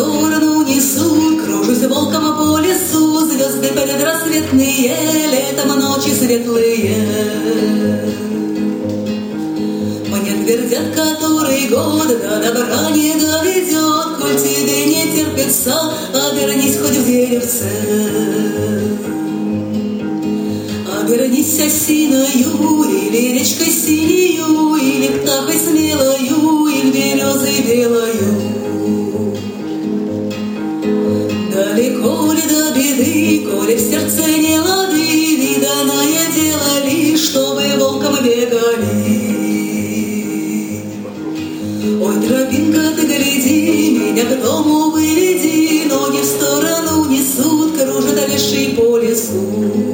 сторону несут, кружусь волком по лесу, звезды предрассветные, летом ночи светлые. Мне твердят который год, до добра не доведет, коль тебе не терпится, обернись хоть в деревце. Обернись осиною, или речкой синею, или птахой смелою, или березой белою. Далеко ли до беды, коли в сердце не лады, виданное дело ли, чтобы волком бегали. Ой, тропинка, ты гляди, меня к дому выведи, ноги в сторону несут, кружат леши по лесу.